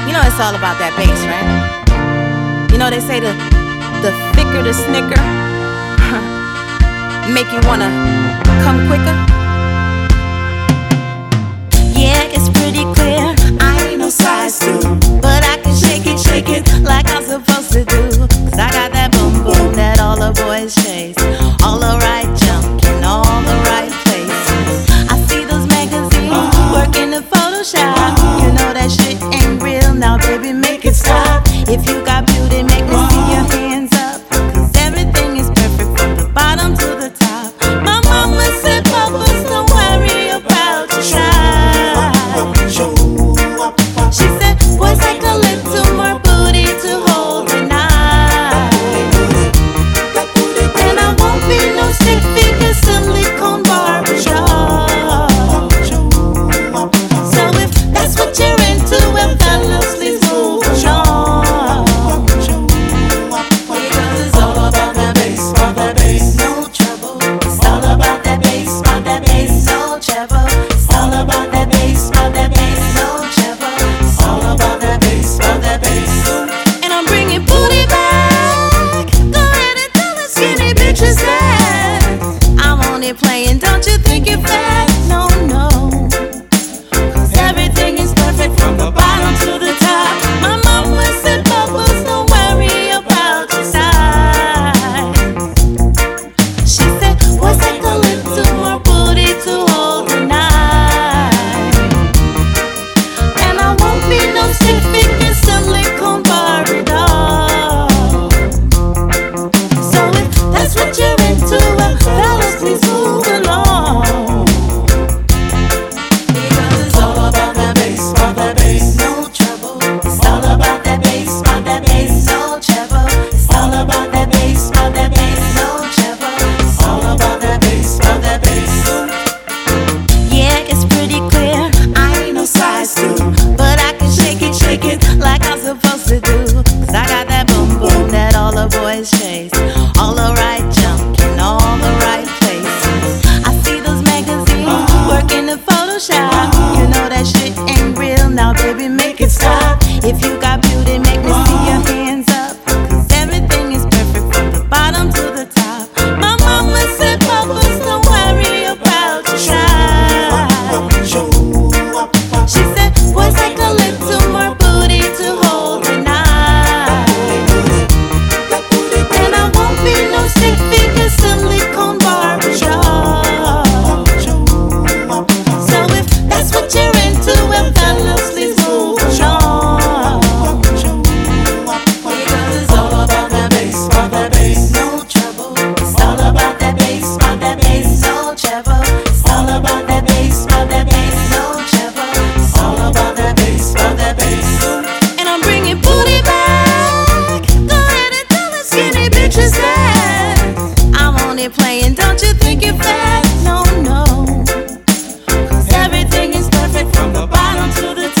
You know it's all about that bass, right? You know they say the thicker the snicker, make you wanna come quicker. Yeah, it's pretty clear, I ain't no size 2, but I can shake it like I'm supposed to do. Cause I got that boom boom that all the boys chase, all the right junk in all the right places. I see those magazines working the Photoshop. You know that shit ain't real, now baby make it stop. If you got beauty, make me see your hands up, cause everything is perfect from the bottom to the top. My mama said, Bubbles, don't worry about your size. She said, boys like a little more booty to hold tonight. And I won't be no stick figure silicone barbershop. So if that's what you're into, well fellas, please move along. Because it's all about that bass, no trouble. It's all about that bass, no trouble. It's all about that bass, no trouble. It's all about that bass. And I'm bringing booty back. Go ahead and tell the skinny bitches that I'm only playing, don't you think you're fat? No, no. Cause everything is perfect from the bottom to the top. My mama said, Bubbles, don't worry about your size. She said, boys like a little more booty to hold tonight. And I won't be no stick figure silicone Barbie doll. So if that's what you're into, well, fellas, please move along. Because it's all about that bass, no trouble. It's all about that bass, no trouble. It's all about that bass, no trouble. It's all about that bass. Yeah, it's pretty clear, I ain't no size 2, but I can shake it like I'm supposed to do. Cause I got that boom boom that all the boys chase, all the right junk in all the right places. I see those magazines working the Photoshop. You know that shit ain't real, now baby make it stop. If you got beauty, make me see your hands up, cause everything is perfect from the bottom to the top. My mama said, Bubbles, don't worry about your size. She said, boys like a little more booty to hold tonight. And I won't be no stick figure silicone barbershop. So if that's what you're into, well fellas, please move along. Because it's all about that bass, no trouble. It's all about that bass, no trouble. It's all about that bass, no trouble. It's all about that bass. And I'm bringing booty back. Go ahead and tell the skinny bitches that I'm only playing, don't you think you're fat? No, no. Cause everything is perfect from the bottom to the top.